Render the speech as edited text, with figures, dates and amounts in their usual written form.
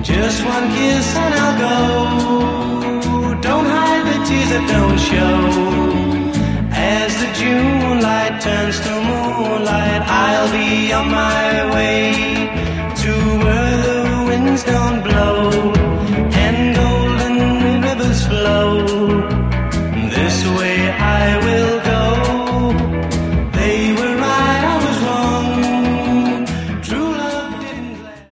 Just one kiss and I'll go. Don't hide the tears that don't show. As the June light turns to moonlight, I'll be on my way to where the winds don't blow and golden rivers flow. This way I will